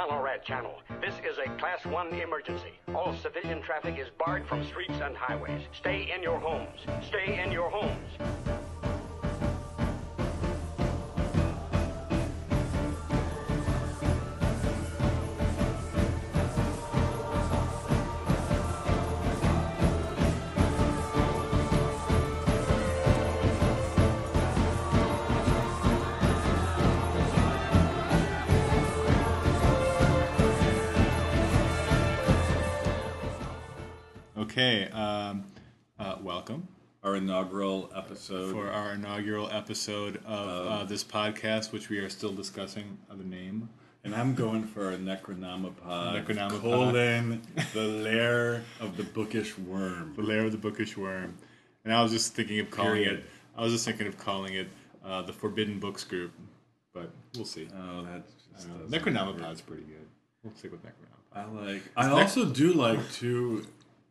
Conrad Channel. This is a Class 1 emergency. All civilian traffic is barred from streets and highways. Stay in your homes. Stay in your homes. Okay, welcome Our inaugural episode. for our inaugural episode of this podcast, which we are still discussing the name. And I'm going for a Necronomicon. Necronomicon. Colon, the lair of the bookish worm. The Lair of the Bookish Worm. And I was just thinking of calling Period. it, the Forbidden Books Group, but we'll see. Oh, that just doesn't Necronomicon's pretty good. We'll stick with Necronomicon. I also do like two,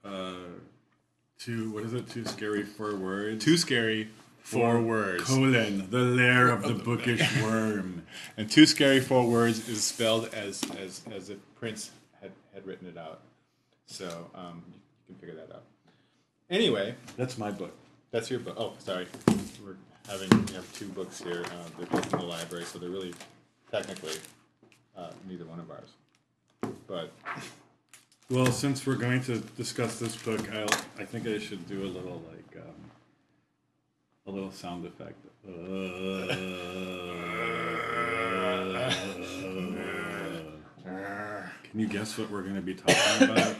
what is it? Two scary 4 words. Too scary, 4 words. Colon, the lair of the bookish worm. And Too Scary 4 words is spelled as if Prince had written it out. So you can figure that out. Anyway, That's my book. that's your book. Oh, sorry. We have 2 books here. They're both from the library, so they're really technically neither one of ours. But Well, since we're going to discuss this book, I think I should do a little a little sound effect. Can you guess what we're going to be talking about?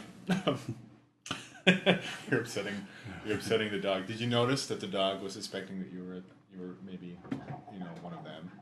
you're upsetting the dog. Did you notice that the dog was suspecting that you were maybe one of them?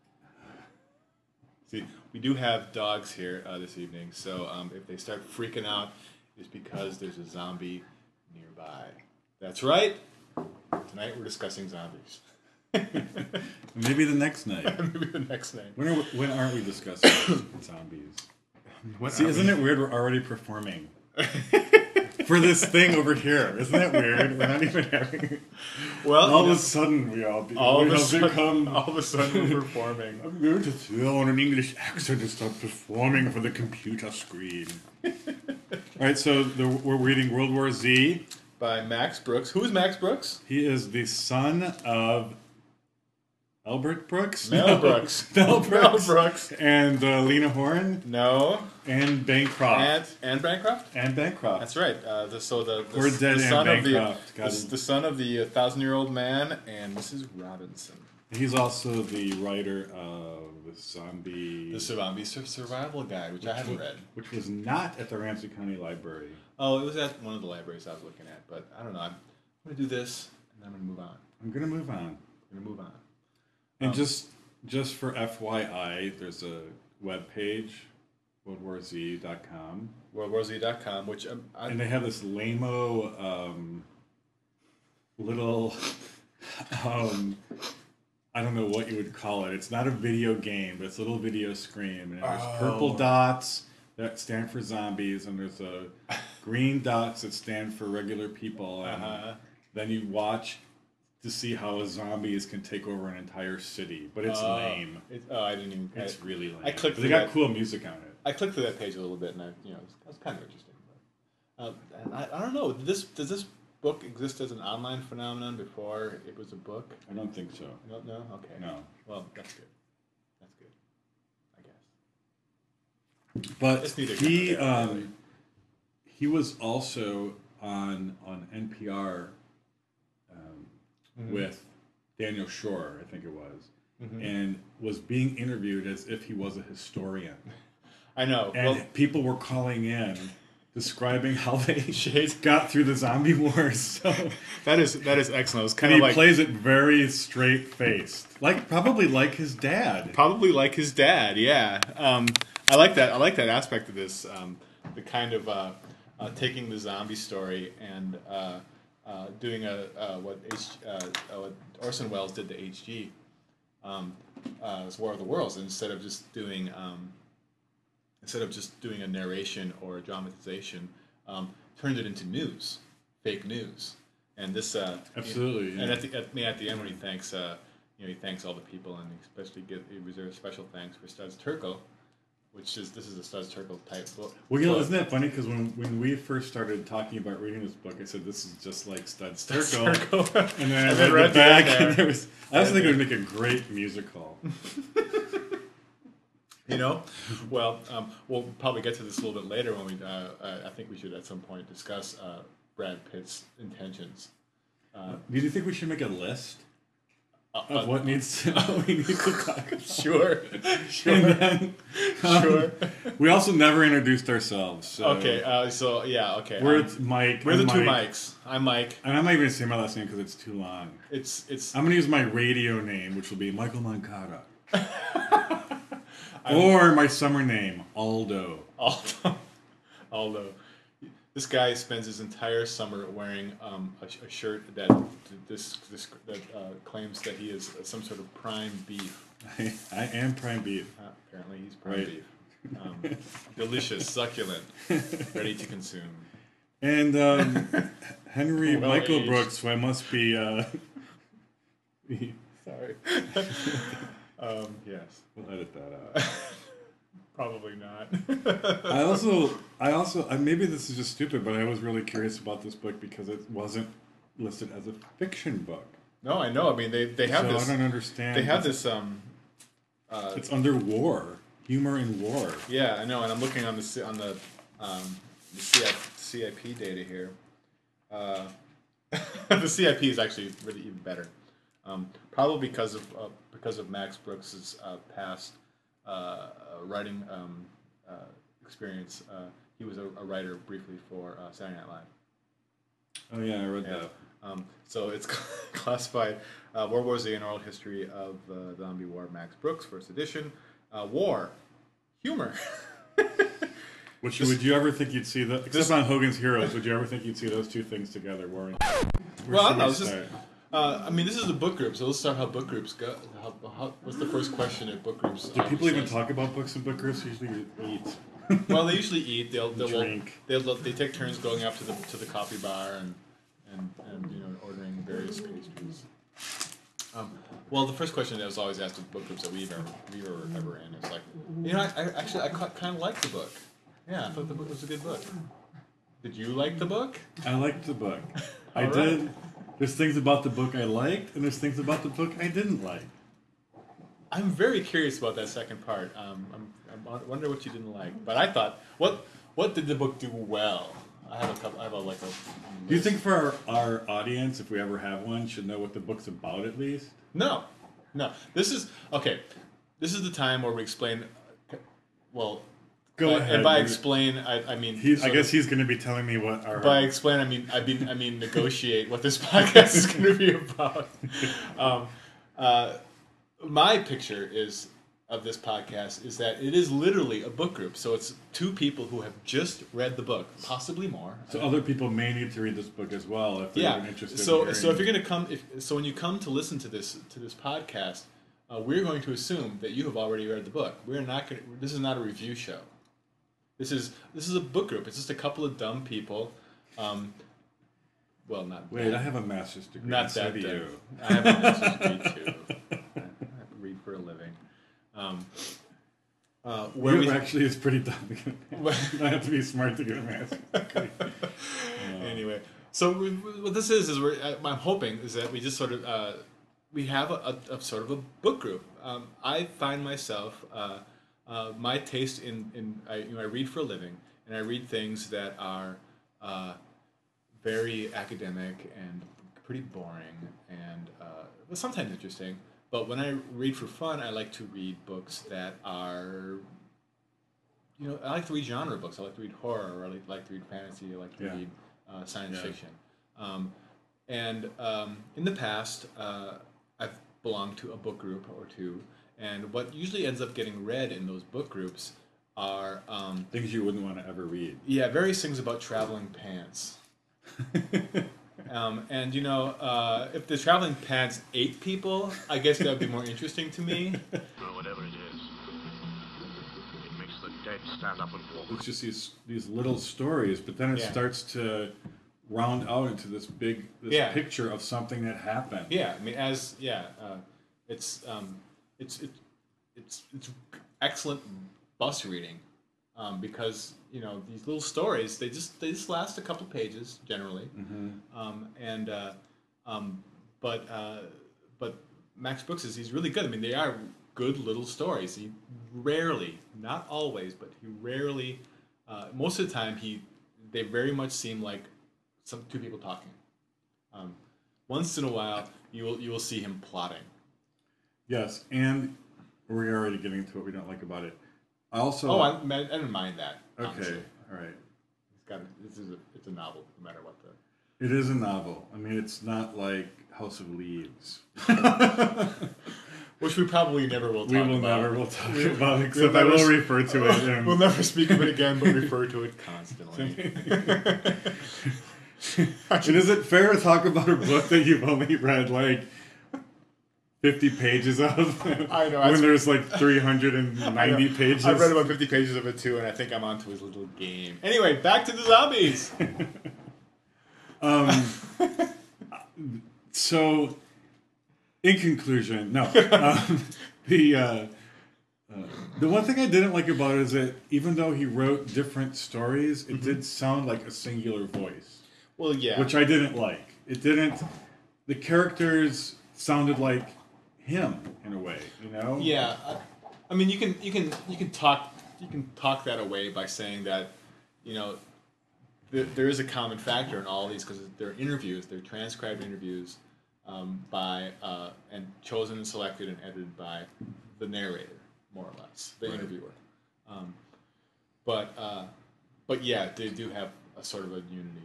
See, we do have dogs here this evening, so if they start freaking out, it's because there's a zombie nearby. That's right. Tonight we're discussing zombies. Maybe the next night. Maybe the next night. When aren't we discussing zombies? See, isn't it weird we're already performing? For this thing over here. Isn't that weird? We're not even having... Well, all of a sudden we're performing. I'm going to throw on an English accent and start performing for the computer screen. Alright, so we're reading World War Z. By Max Brooks. Who is Max Brooks? He is the son of Albert Brooks? Mel Brooks. Mel Brooks. Mel Brooks. And Lena Horne. No. And Bancroft. And Bancroft? And Bancroft. That's right. We're dead and Bancroft. The son of the 1,000-year-old man and Mrs. Robinson. He's also the writer of The Zombie Survival Guide, which I haven't read. Which was not at the Ramsey County Library. Oh, it was at one of the libraries I was looking at, but I don't know. I'm going to do this, and then I'm going to move on. I'm going to move on. And just for FYI, there's a webpage, worldwarz.com. Worldwarz.com, which and they have this lame-o little... I don't know what you would call it. It's not a video game, but it's a little video screen. And there's purple dots that stand for zombies, and there's green dots that stand for regular people. And then you watch to see how zombies can take over an entire city. But it's lame. I didn't even... It's really lame. I clicked. They got cool music on it. I clicked through that page a little bit, and it was kind of interesting. But, and I don't know. Does this book exist as an online phenomenon before it was a book? I don't think so. No? Okay. No. Well, that's good. I guess. But It's neither he good nor bad, he was also on NPR with Daniel Shore, I think it was, and was being interviewed as if he was a historian. I know. And people were calling in describing how they got through the zombie wars. So that is excellent. It was kind and of he plays it very straight faced, probably like his dad. Probably like his dad. Yeah. I like that. I like that aspect of this. The kind of taking the zombie story and doing what Orson Welles did to H.G. As War of the Worlds, instead of just doing a narration or a dramatization, turned it into news, fake news, and this absolutely. And at the end when he thanks all the people, and especially he reserves special thanks for Studs Terkel, this is a Studs Terkel type book. Well, isn't that funny? Because when we first started talking about reading this book, I said this is just like Studs Terkel, and then I read the back, and I was thinking it would make a great musical. Well, we'll probably get to this a little bit later when I think we should at some point discuss Brad Pitt's intentions. Do you think we should make a list of what we need to talk about? Sure. And then, Sure. We also never introduced ourselves. So Okay. Okay. We're Mike. We're the two Mike. Mikes. I'm Mike. And I'm not even going to say my last name because it's too long. It's. I'm going to use my radio name, which will be Michael Moncada. Or my summer name, Aldo. Aldo. This guy spends his entire summer wearing a shirt that claims that he is some sort of prime beef. I am prime beef. Apparently, he's prime beef. Delicious, succulent, ready to consume. And Henry Well Michael aged. Brooks, so I must be. Sorry. Yes. We'll edit that out. Probably not. I also maybe this is just stupid, but I was really curious about this book because it wasn't listed as a fiction book. No, I know. I mean, they have So this. I don't understand. They have this. It's under war, humor in war. Yeah, I know, and I'm looking on the CIP data here. The CIP is actually really even better, probably because of Max Brooks's past writing experience. He was a writer briefly for Saturday Night Live. Oh yeah, I read that. So it's classified World War Z, an oral history of the zombie war. Max Brooks, first edition. War, humor. Would you ever think you'd see that? Except on Hogan's Heroes, would you ever think you'd see those two things together? War and Well, I don't know. I mean, this is a book group, so let's start how book groups go. What's the first question at book groups? Do people even talk about books in book groups? Usually eat. Well, they usually eat. They'll drink. They take turns going up to the coffee bar and ordering various pastries. Well, the first question that was always asked at book groups that we were ever in is like, I kind of liked the book. Yeah, I thought the book was a good book. Did you like the book? I liked the book. I All right. did. There's things about the book I liked, and there's things about the book I didn't like. I'm very curious about that second part. I wonder what you didn't like. But I thought, what did the book do well? I have a couple. Do you think for our audience, if we ever have one, should know what the book's about at least? No. This is the time where we explain. Well, Go ahead. And by explain, I mean. I guess he's going to be telling me what our. By explain, I mean negotiate what this podcast is going to be about. My picture of this podcast is that it is literally a book group. So it's two people who have just read the book, possibly more. So other people may need to read this book as well if they're even interested. So in if you're going to come, when you come to listen to this podcast, we're going to assume that you have already read the book. We're not going. This is not a review show. This is a book group. It's just a couple of dumb people. Well, not. Wait, I have a master's degree. Not so that do dumb. you. I have a master's degree too. I read for a living. Actually is pretty dumb. You don't have to be smart to get a master's degree. Anyway, so what this is I'm hoping is that we just sort of we have a sort of a book group. I find myself my taste I read for a living, and I read things that are very academic and pretty boring and but sometimes interesting. But when I read for fun, I like to read books that are, I like to read genre books. I like to read horror, or I like to read fantasy. I like to read science fiction. And in the past, I've belonged to a book group or two, and what usually ends up getting read in those book groups are things you wouldn't want to ever read. Yeah, various things about traveling pants. And if the traveling pants ate people, I guess that would be more interesting to me. Well, whatever it is, it makes the dead stand up and walk. It's just these little stories, but then it starts to round out into this big picture of something that happened. Yeah, I mean, it's excellent bus reading, because these little stories they just last a couple pages generally, and but Max Brooks he's really good. I mean, they are good little stories. He rarely, not always, but he rarely, most of the time they very much seem like two people talking. Once in a while, you will see him plotting. Yes, and we're already getting to what we don't like about it. I also. Oh, I didn't mind that. Okay, honestly. all right. It's a novel, no matter what the. It is a novel. I mean, it's not like House of Leaves. Which we probably never will talk about. We never will talk about it, except I will refer to it. We'll never speak of it again, but refer to it constantly. And is it fair to talk about a book that you've only read, like, 50 pages of? I know. When there's, like, 390 pages. I've read about 50 pages of it, too, and I think I'm onto his little game. Anyway, back to the zombies! So, in conclusion, no. The one thing I didn't like about it is that even though he wrote different stories, it did sound like a singular voice. Well, yeah. Which I didn't like. It didn't. The characters sounded like him in a way, Yeah, I mean, you can talk that away by saying that, there is a common factor in all of these because they're interviews, they're transcribed interviews, by and chosen and selected and edited by the narrator, more or less, the interviewer. But yeah, they do have a sort of a unity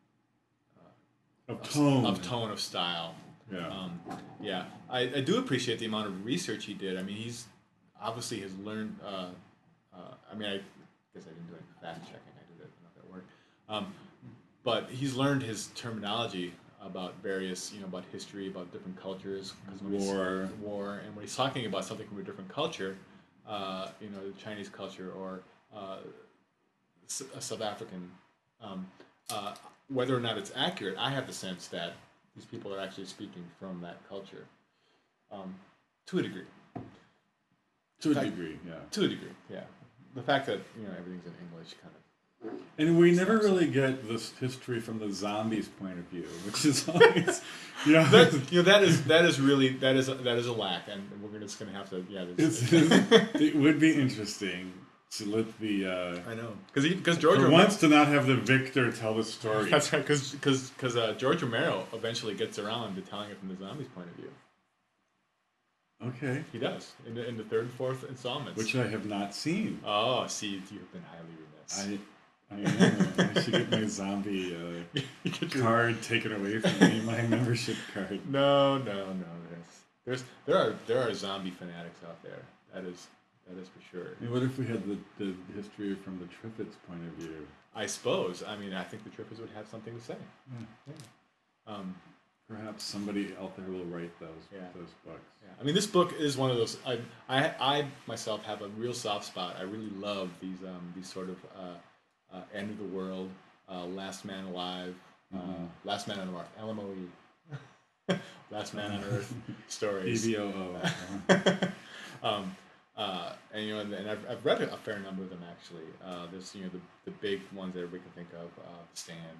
of tone, of style. Yeah. Yeah. I do appreciate the amount of research he did. I mean, he's obviously has learned. I guess I didn't do any fact checking. I did it enough at work. But he's learned his terminology about various, about history, about different cultures, war, and when he's talking about something from a different culture, the Chinese culture or a South African, whether or not it's accurate, I have the sense that these people are actually speaking from that culture, to a degree. To a degree, yeah. The fact that everything's in English kind of. And we never really get this history from the zombies' point of view, which is always, that is a lack, and we're just going to have to, it would be interesting to let the. I know, because George Romero wants to not have the victor tell the story. That's right, because George Romero eventually gets around to telling it from the zombies' point of view. Okay. He does in the third and fourth installments, which I have not seen. Oh, see, you've been highly remiss. I should get my zombie card taken away from me, my membership card. No. There are zombie fanatics out there. That is for sure. And what if we had the history from the Triffids' point of view? I suppose. I mean, I think the Triffids would have something to say. Yeah. Perhaps somebody out there will write those books. Yeah. I mean, this book is one of those. I myself have a real soft spot. I really love these sort of end of the world, last man alive, last man on Earth, LMOE, last man on Earth stories. EVOO. And I've read a fair number of them actually. There's the big ones that everybody can think of, The Stand,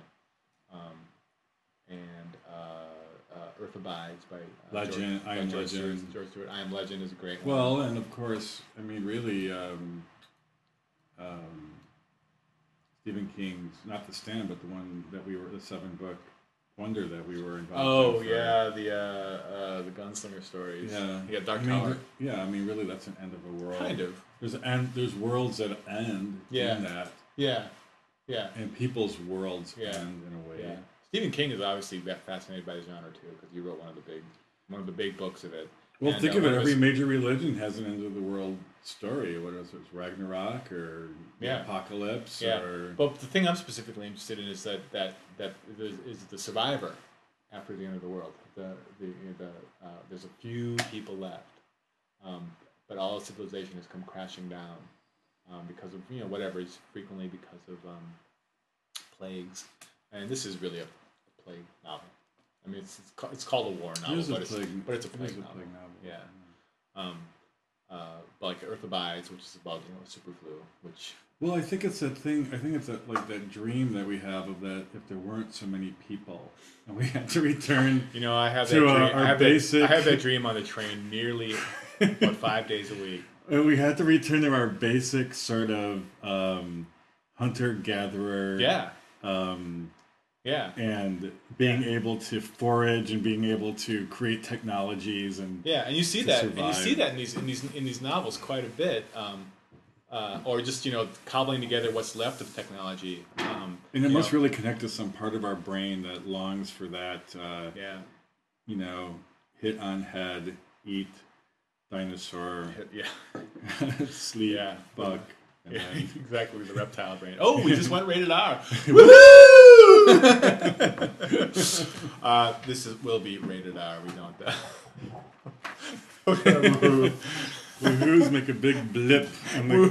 and Earth Abides by Legend. I Am Legend. George Stewart. I Am Legend is a great one. Well, and of course, I mean, really, Stephen King's, not The Stand, but the one that the 7-book wonder that we were involved in. Oh, yeah, the gunslinger stories. Yeah. Dark Tower. Yeah, I mean, really, that's an end of a world. Kind of. There's worlds that end in that. Yeah. And people's worlds end in a way. Yeah. Stephen King is obviously fascinated by the genre, too, because he wrote one of the big books of it. Well, think of it. Every major religion has an end-of-the-world story. What is it? It's Ragnarok or the Apocalypse? Yeah. Or... But the thing I'm specifically interested in is that is the survivor after the end of the world. There's a few people left, but all civilization has come crashing down because of whatever. It's frequently because of plagues, and this is really a plague novel. I mean, it's called a war novel, but it's a plague novel. Yeah. But like Earth Abides, which is about super flu, which. Well, I think it's that thing. I think it's that dream that we have of that if there weren't so many people and we had to return. I have to that dream. I have that dream on the train nearly 5 days a week. And we had to return to our basic sort of hunter gatherer. Yeah. And being able to forage and being able to create technologies and and you see that in these novels quite a bit. Or just cobbling together what's left of technology. And it must really connect to some part of our brain that longs for that. Hit on head, eat, dinosaur, sleep, buck. And then... exactly, the reptile brain. Oh, we just went rated R. Woohoo! Will be rated R. We don't. Woohoos make a big blip on the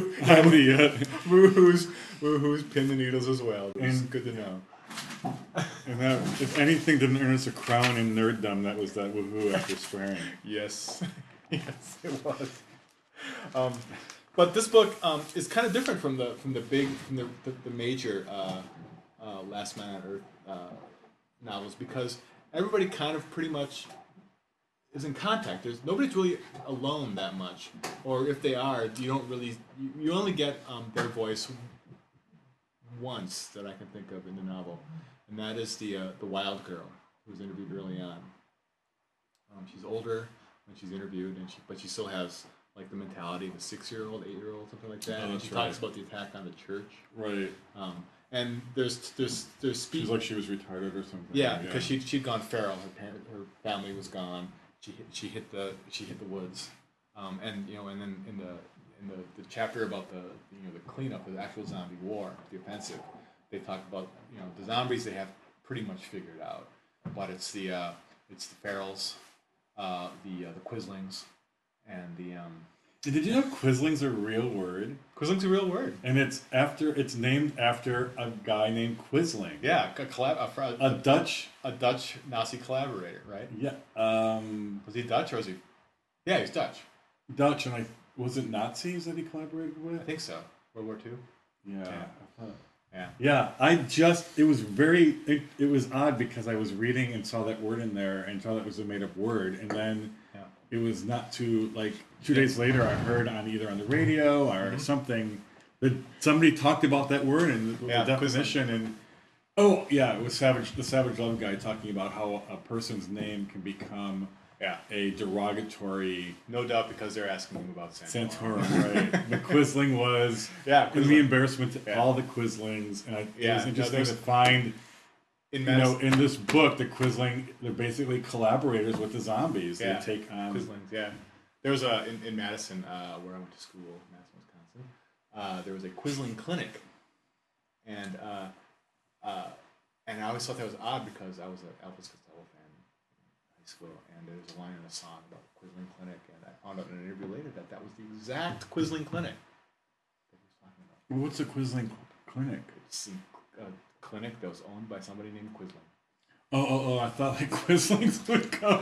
woohoos pin the needles as well. It's good to know. And that, if anything didn't earn us a crown in nerddom, that was that woohoo after swearing. Yes, it was. But this book is kind of different from the major Last Man on Earth novels, because everybody kind of pretty much is in contact. Nobody's really alone that much, or if they are, you don't really. You only get their voice once that I can think of in the novel, and that is the wild girl who was interviewed early on. She's older when she's interviewed, but she still has like the mentality of a 6-year-old, 8-year-old, something like that. And she talks about the attack on the church. Right. And there's speech. She's like she was retarded or something. Yeah, because she'd gone feral. Her family was gone. She hit the woods, and then in the chapter about the cleanup, the actual zombie war, the offensive, they talk about the zombies they have pretty much figured out, but it's the ferals, the quislings, and the. Did you know quisling's a real word? Quisling's a real word, and it's named after a guy named Quisling. Yeah, a Dutch Nazi collaborator, right? Yeah. Was he Dutch or was he? Yeah, he was Dutch. Dutch, and was it Nazis that he collaborated with? I think so. World War II. Yeah. Yeah. It was odd because I was reading and saw that word in there and saw that was a made up word, and then. It was not too, 2 days later I heard either on the radio or something that somebody talked about that word and the definition. And it was the Savage Love guy talking about how a person's name can become a derogatory. No doubt, because they're asking him about Santorum, right? The Quisling was in the embarrassment to all the Quislings, and it was interesting to find. In this book, the Quisling, they're basically collaborators with the zombies. They take on Quislings. Yeah, there was in Madison, where I went to school, Madison, Wisconsin. There was a Quisling clinic, and I always thought that was odd because I was an Elvis Costello fan in high school, and there was a line in a song about the Quisling clinic, and I found out in an interview later that was the exact Quisling clinic that he was talking about. What's a Quisling clinic? It's clinic that was owned by somebody named Quisling. Oh! I thought Quislings would go.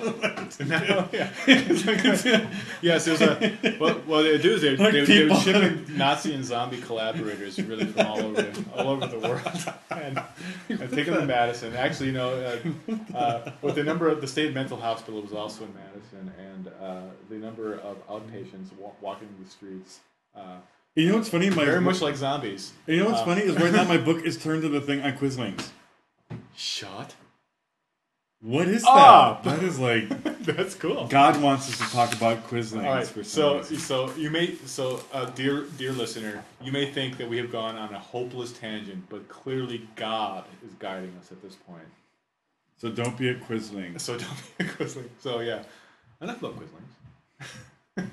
Yes, there's a. What they do is they would ship in Nazi and zombie collaborators really from all over the world, and take them to Madison. Actually, with the number of the state mental hospital was also in Madison, and the number of outpatients walking the streets. You know what's funny? Very much like zombies. You know what's funny is right now my book is turned to the thing on Quislings. Shut. What is that? That is that's cool. God wants us to talk about Quislings. All right. So you may dear listener, you may think that we have gone on a hopeless tangent, but clearly God is guiding us at this point. So don't be a Quisling. So yeah, enough about Quislings.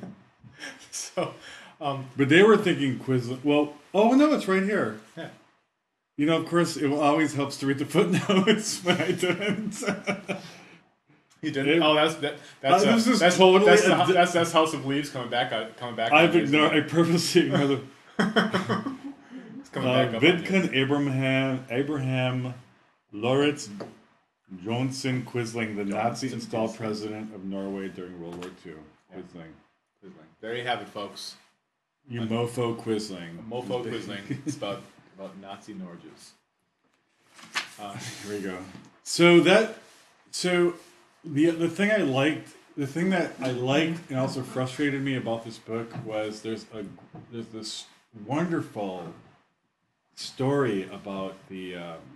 But they were thinking Quisling. Well, no, it's right here. Yeah. Of course, it always helps to read the footnotes, but I didn't. You didn't? That's House of Leaves coming back. I purposely ignored the. It's coming back up. Vidkun Abraham Lauritz Johnson Quisling, the Nazi installed president of Norway during World War II. Quisling. There you have it, folks. You mofo quisling. Mofo Quisling. It's about Nazi Norges. Here we go. So the thing that I liked and also frustrated me about this book was there's this wonderful story about the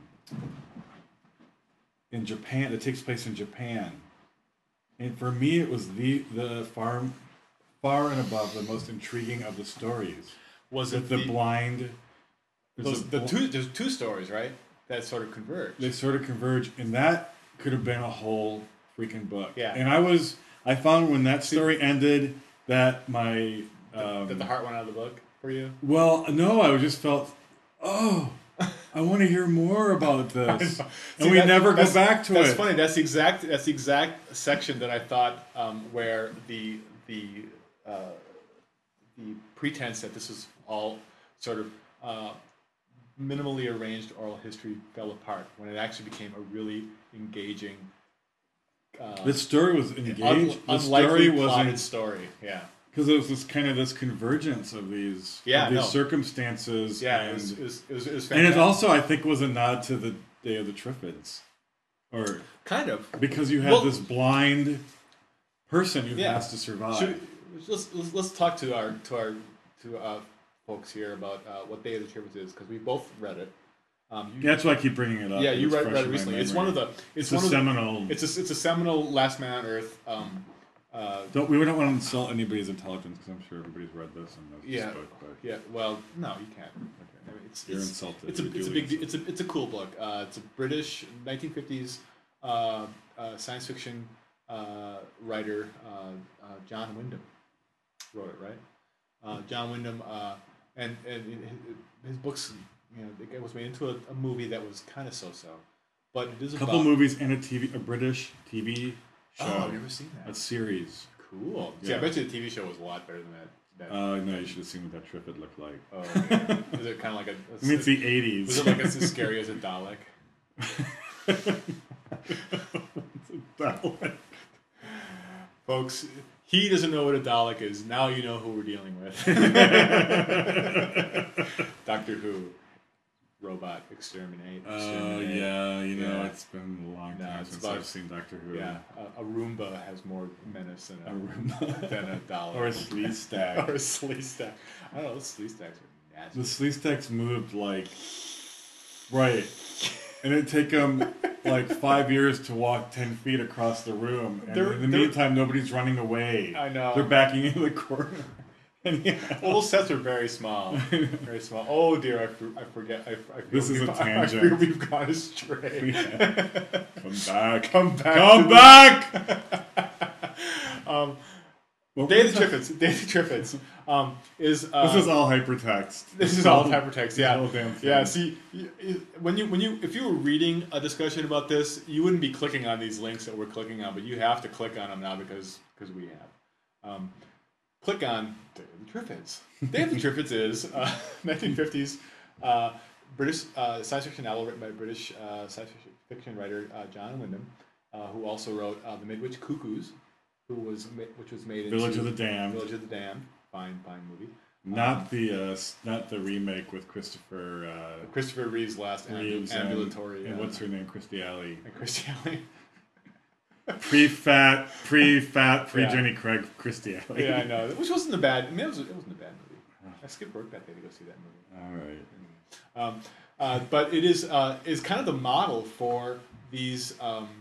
in Japan that takes place in Japan, and for me it was the far and above the most intriguing of the stories. Was it the blind? There's two stories, right? That sort of converge. They sort of converge, and that could have been a whole freaking book. Yeah. And I found when that story ended that my that the heart went out of the book for you. Well, no, I just felt, I want to hear more about this, and we never go back to it. That's funny. That's the exact section that I thought where the pretense that this was all sort of minimally arranged oral history fell apart when it actually became a really engaging. The story was engaged. Unlikely plotted story. Yeah. Because it was this convergence of these circumstances. Yeah, it was fantastic. And it also, I think, was a nod to the Day of the Triffids, or kind of because you have this blind person who has to survive. Let's talk to our folks here about what Day of the Triffids is, because we both read it. That's why I keep bringing it up. Yeah, you read it recently. It's one of the. It's a seminal. It's a seminal Last Man on Earth. We don't want to insult anybody's intelligence, because I'm sure everybody's read this and knows this book. But yeah. Well, no, you can't. Okay. I mean, you're insulted. It's a cool book. It's a British 1950s science fiction writer. John Wyndham wrote it, right? John Wyndham and his books. It was made into a movie that was kind of so-so, but it is a couple movies and a British TV show. Oh, I've never seen that. A series. Cool. Yeah. See, I bet you the TV show was a lot better than that. No, you should have seen what that Triffid looked like. Oh, okay. Is it kind of like a? I mean, it's the 80s. Was it like as scary as a Dalek? It's a Dalek. Folks, he doesn't know what a Dalek is. Now you know who we're dealing with. Doctor Who. Robot exterminate. Yeah, it's been a long time since I've seen Doctor Who. Yeah, a Roomba has more menace than a Dalek. Or a Sleestak. Or a Sleestak. I don't know, those Sleestaks are nasty. The Sleestaks moved right. And it'd take them 5 years to walk 10 feet across the room. And in the meantime, nobody's running away. I know. They're backing into the corner. Well, those sets are very small. Very small. Oh dear, I forget. I feel this is a tangent. I feel we've gone astray. Yeah. Come back. Come back. Come back! Day of the Triffids is. This is all hypertext. This is all hypertext. Yeah. Whole damn thing. Yeah. See, if you were reading a discussion about this, you wouldn't be clicking on these links that we're clicking on, but you have to click on them now because we have. Click on Day of the Triffids. Day of the Triffids is 1950s British science fiction novel written by British science fiction writer John Wyndham, who also wrote The Midwich Cuckoos, which was made into Village of the Damned. Village of the Damned, fine movie. Not the remake with Christopher Reeve's last ambulatory. And what's her name? Christy Alley. And Christy Alley. Pre-Jenny Craig, Christy Alley. Yeah, I know. Which wasn't a bad. I mean, it wasn't a bad movie. I skipped work that day to go see that movie. All right. But it is kind of the model for these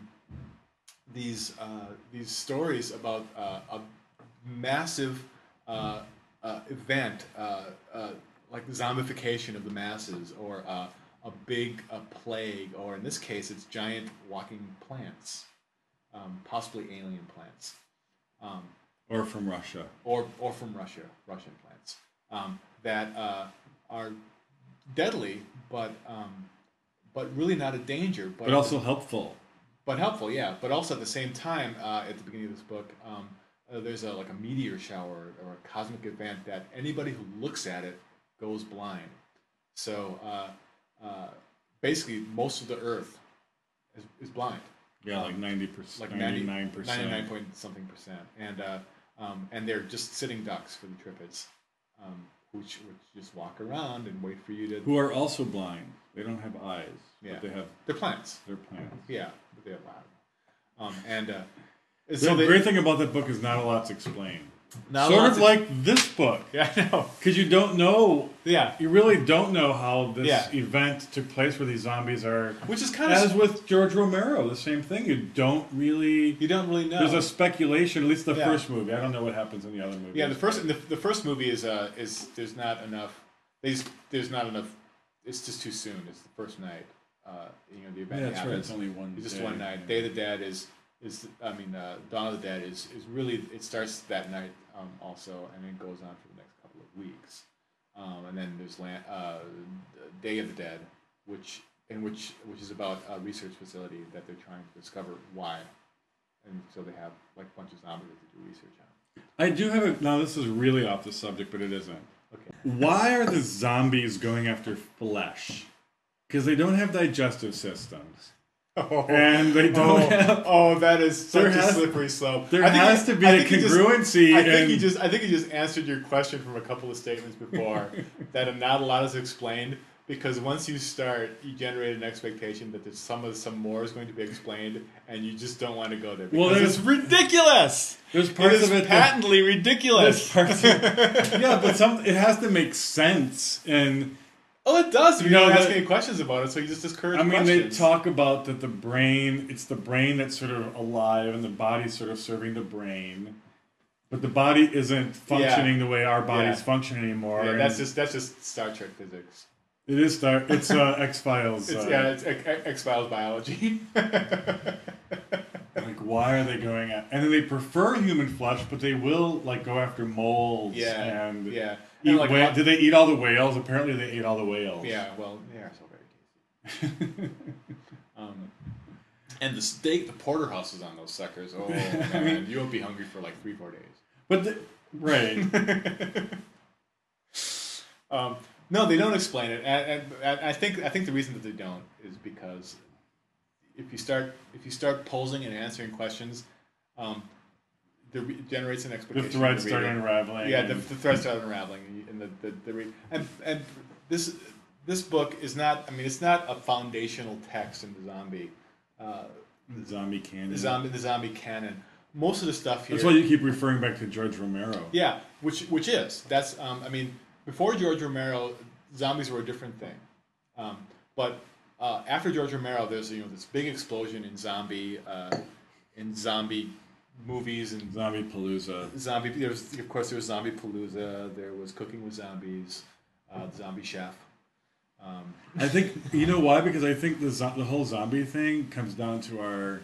stories about a massive event like the zombification of the masses, or a big plague, or in this case, it's giant walking plants. Possibly alien plants, or from Russia, or from Russia, Russian plants that are deadly, but really not a danger, but also helpful. But helpful, yeah. But also at the same time, at the beginning of this book, there's a meteor shower or a cosmic event that anybody who looks at it goes blind. So basically, most of the Earth is blind. Yeah, 90%, 99%, 99 point something percent, and they're just sitting ducks for the Triffids, which just walk around and wait for you to. Who are also blind. They don't have eyes. Yeah, But they have. they're plants. They're plants. Yeah, but they have eyes. And So the great thing about that book is not a lot to explain. Not sort lots of of- like this book. Yeah, I know. Because you don't know. Yeah, You really don't know how this Yeah. event took place where these zombies are. which is kind As of with George Romero, the same thing. You don't really. you don't really know. There's a speculation. At least the Yeah. first movie. I don't know what happens in the other movies. Yeah, the first movie is there's not enough. There's not enough. It's just too soon. It's the first night. The event Yeah, that's right. happens. It's only one. It's just day. one night. Yeah. Day of the Dead is Dawn of the Dead is really, it starts that night also, and it goes on for the next couple of weeks. And then there's Day of the Dead, which is about a research facility that they're trying to discover why, and so they have like a bunch of zombies that they do research on. I do have a. Now this is really off the subject, but it isn't. Okay. Why are the zombies going after flesh? Because they don't have digestive systems. And they don't have. Oh, that is There such a has- slippery slope. There I think has you- to be I a think you just- congruency. I think and you just answered your question from a couple of statements before that not a lot is explained, because once you start, you generate an expectation that there's some more is going to be explained, and you just don't want to go there. Well, Because it's ridiculous. there's It parts is of it. patently There's ridiculous. parts of, yeah, but it has to make sense. And Oh, it does. You You know, don't ask the- any questions about it, so you just discourage I mean, questions. they talk about that it's the brain that's sort of alive, and the body's sort of serving the brain. But the body isn't functioning the way our bodies Yeah. function anymore. Yeah, and that's just Star Trek physics. It is It's X-Files. It's X-Files biology. Like, why are they going at? And then they prefer human flesh, but they will like go after moles. Yeah, And yeah. Eat And, like, did they eat all the whales? Apparently, they ate all the whales. Yeah, well, they are so very tasty. And the steak, the porterhouses on those suckers. Oh man, you won't be hungry for like 3-4 days. But right. No, they don't explain it, and I think the reason that they don't is because if you start posing and answering questions, there generates an The expectation. threads in the start reader. unraveling. Yeah, the threads start unraveling, and this book is not. I mean, it's not a foundational text in the zombie. The zombie canon. The zombie canon. Most of the stuff here. That's why you keep referring back to George Romero. Yeah, which is that's. I mean, before George Romero, zombies were a different thing. But after George Romero, there's this big explosion in zombie movies and Zombie Palooza. zombie. There was Zombie Palooza. There was Cooking with Zombies, the Zombie Chef. I think you know why? Because I think the whole zombie thing comes down to our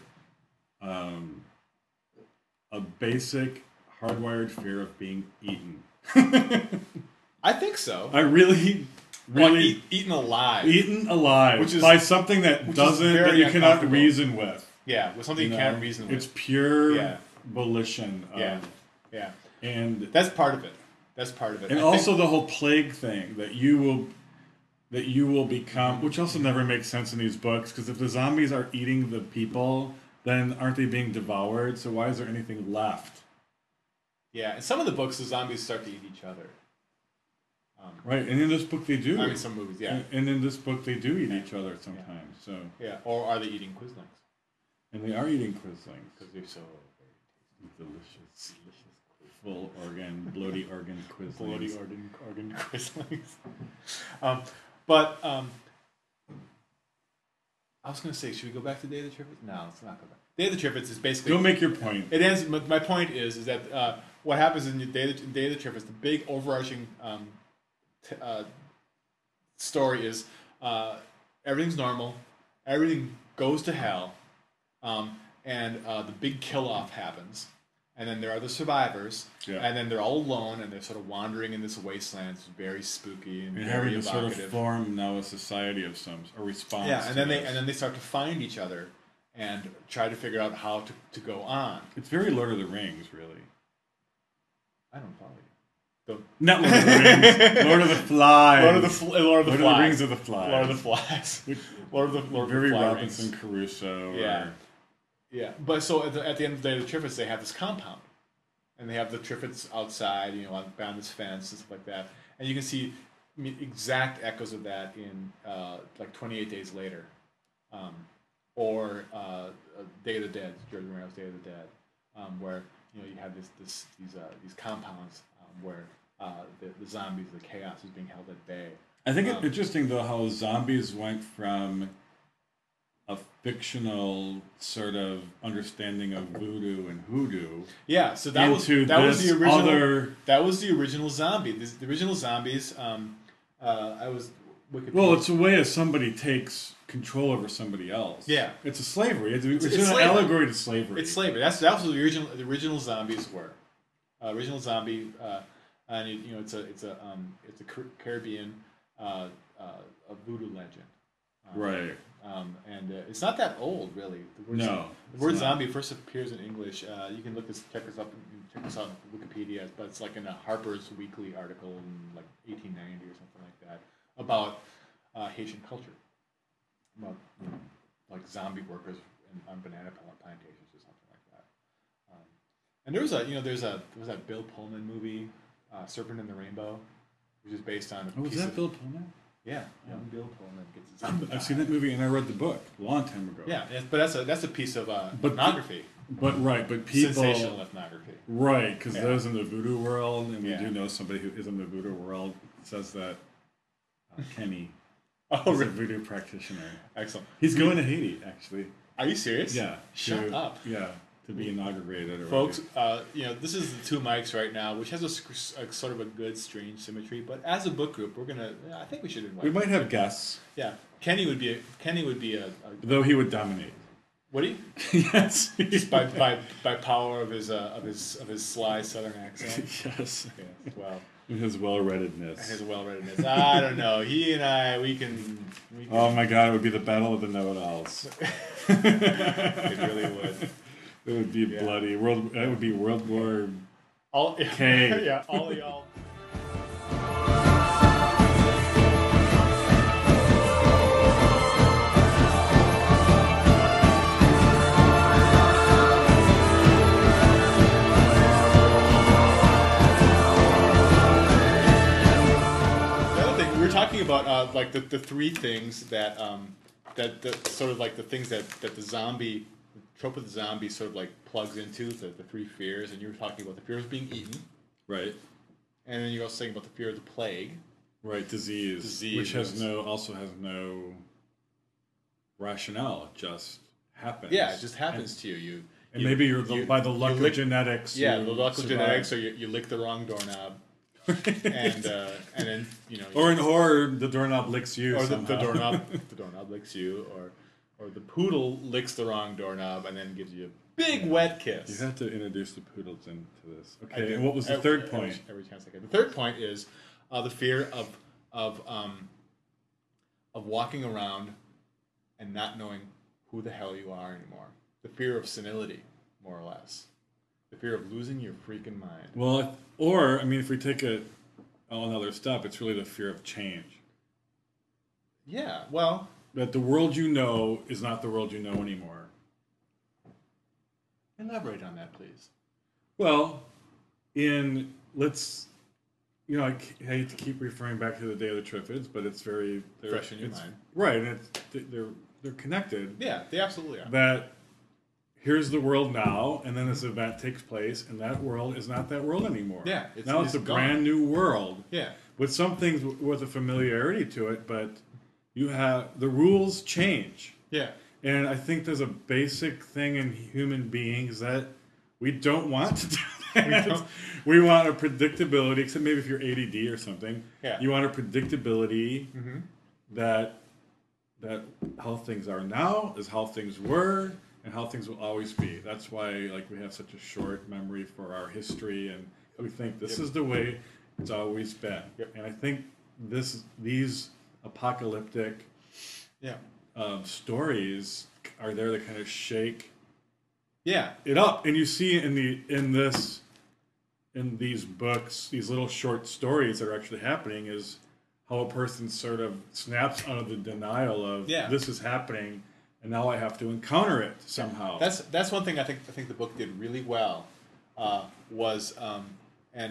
a basic hardwired fear of being eaten. I think so. I really Eaten alive. eaten alive, Which is- by something that which is doesn't that very you cannot uncomfortable. reason with. Yeah, with something you know? can't reason with. It's pure Yeah. volition. Yeah, yeah. And That's part of it. That's part of it. and I also think, the whole plague thing that you will become, which also never makes sense in these books, because if the zombies are eating the people, then aren't they being devoured? So why is there anything left? yeah. In some of the books, the zombies start to eat each other. Right, and in this book they do. I mean, some movies, yeah, And in this book they do eat each other sometimes. So yeah. Or are they eating Quizlings? and they are eating Quizlings. Because they're so Delicious, full organ, bloaty organ Quizlings. bloody organ Quizlings. I was going to say, should we go back to Day of the Triffids? No, let's not go back. Day of the Triffids is basically. Don't make your point. It ends. My point is that what happens in Day of the Triffids, the big overarching story is everything's normal, everything goes to hell, and the big kill-off happens, and then there are the survivors, Yeah. and then they're all alone, and they're sort of wandering in this wasteland. It's very spooky and You're very having to sort evocative. of form now a society of a response. Yeah, and to then this. they start to find each other and try to figure out how to go on. It's very Lord of the Rings, really. I don't follow you. Don't. Not Lord of the Rings. Lord of the Flies. Lord of the Flies. Lord of the Rings of the Flies. Lord of the Flies. Lord of the Very Fly Robinson Rings. Crusoe. Yeah. Or, Yeah, but so at the end of the Day of the Triffids, they have this compound, and they have the Triffids outside, on this fence and stuff like that, and you can see exact echoes of that in like 28 Days Later, or Day of the Dead, George Romero's Day of the Dead, where you have these compounds where the zombies, the chaos is being held at bay. I think it's interesting though how zombies went from a fictional sort of understanding of voodoo and hoodoo. Yeah, so that was the original. That was the original zombie. The original zombies. I was. Wikipedia. Well, it's a way as somebody takes control over somebody else. Yeah, it's a slavery. It's an slavery. Allegory to slavery. It's slavery. That was what the original zombies were. Original zombie, and it's a Caribbean a voodoo legend. Right. And it's not that old, really. The word zombie first appears in English. You can check this out on Wikipedia, but it's like in a Harper's Weekly article in like 1890 or something like that about Haitian culture, about like zombie workers on banana plantations or something like that. And there was that Bill Pullman movie, Serpent in the Rainbow, which is based on. Was that Bill Pullman? Yeah, Bill Pullman gets his zombie. I've seen that movie and I read the book a long time ago. Yeah, but that's a piece of ethnography. But people sensational ethnography. Right, because those in the voodoo world, and we do know somebody who is in the voodoo world, says that Kenny is a voodoo practitioner. Excellent. He's going to Haiti, actually. Are you serious? Yeah. Shut up. Yeah. To be inaugurated, folks. This is the two mics right now, which has a sort of a good, strange symmetry. But as a book group, I think we should invite. We might have guests. Yeah, Kenny would be a though he would dominate. Would he? Yes. Just by power of his sly Southern accent. Yes. Well. His well-readedness. I don't know. He and I, we can. Oh my God! It would be the battle of the know-it-alls. It really would. It would be bloody. It would be World War K. Yeah, all y'all. The other thing we're talking about, like the three things that sort of like the things that the zombie. Trope of the zombie sort of like plugs into the three fears, and you were talking about the fear of being eaten, right? And then you're also saying about the fear of the plague, right? Disease, which also has no rationale. It just happens. Yeah, it just happens to you. Maybe by the luck of genetics. Yeah, the luck of genetics, or you lick the wrong doorknob, and then or in horror, the doorknob licks you. Or the doorknob licks you, or the poodle licks the wrong doorknob and then gives you a big wet kiss. You have to introduce the poodles into this. Okay, and what was the third point? Every chance I get. The third point is the fear of walking around and not knowing who the hell you are anymore. The fear of senility, more or less. The fear of losing your freaking mind. Well, if we take another step, it's really the fear of change. Yeah, well... That the world you know is not the world you know anymore. Elaborate on that, please. Well, I hate to keep referring back to the Day of the Triffids, but it's very fresh in your mind, right? And they're connected. Yeah, they absolutely are. That here's the world now, and then this event takes place, and that world is not that world anymore. Yeah, it's a brand new world. Yeah, with some things with a familiarity to it, but the rules change. Yeah. And I think there's a basic thing in human beings that we don't want to do that. We want a predictability, except maybe if you're ADD or something. Yeah. You want a predictability that how things are now is how things were and how things will always be. That's why we have such a short memory for our history, and we think this is the way it's always been. Yep. And I think these apocalyptic stories are there to kind of shake it up, and you see in these books, these little short stories that are actually happening, is how a person sort of snaps out of the denial of this is happening, and now I have to encounter it somehow. That's one thing I think the book did really well. was and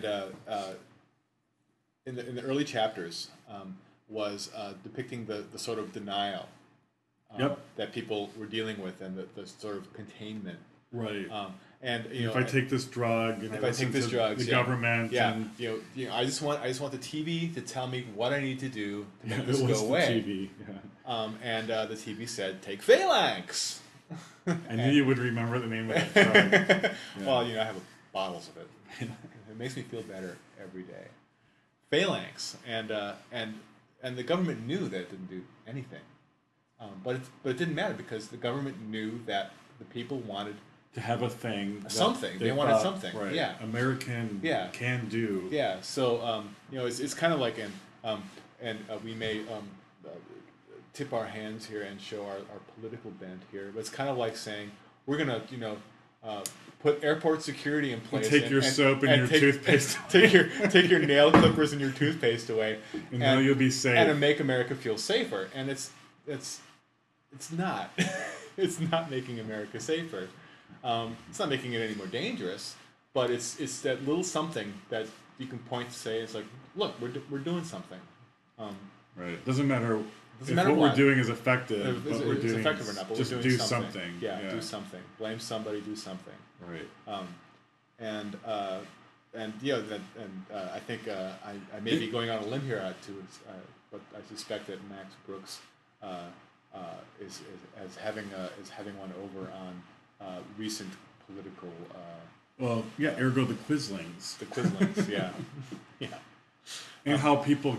in the early chapters was depicting the sort of denial that people were dealing with and the sort of containment. Right. And if I take this drug, and if I take this drug, the government, and I just want the TV to tell me what I need to do to make this it was go away. The TV. Yeah. And the TV said, "Take Phalanx." I knew you would remember the name of that drug. Yeah. Well, I have bottles of it. It makes me feel better every day. Phalanx, and the government knew that it didn't do anything, but it didn't matter because the government knew that the people wanted to have a thing, something. They wanted something. Right. Yeah, American. Yeah. Can do. Yeah. So it's kind of like we may tip our hands here and show our political bent here, but it's kind of like saying we're gonna put airport security in place. Take your soap and your toothpaste. take your nail clippers and your toothpaste away, and now you'll be safe. And to make America feel safer. And it's not. It's not making America safer. It's not making it any more dangerous. But it's that little something that you can point to say it's like, look, we're doing something. Right. Doesn't matter. Doesn't matter what what we're doing is effective. It's effective or not, but just we're doing do something. Yeah, Yeah, do something. Blame somebody. Do something. Right. I think I may be going on a limb here but I suspect that Max Brooks is having one over on recent political. Well, yeah. Ergo the Quislings. The Quislings, yeah, yeah. And how people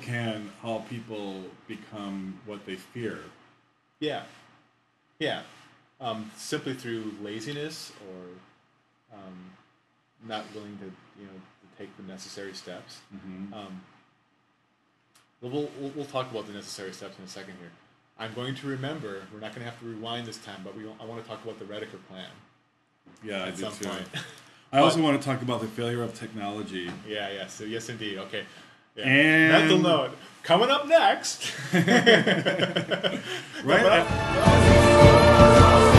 become what they fear. Yeah, yeah. Simply through laziness or not willing to take the necessary steps. Mm-hmm. We'll talk about the necessary steps in a second here. I'm going to remember. We're not going to have to rewind this time, but I want to talk about the Redeker plan. Yeah, at some point. I also want to talk about the failure of technology. Yeah, yeah. So yes, indeed. Okay. Yeah. And mental note coming up next. Right.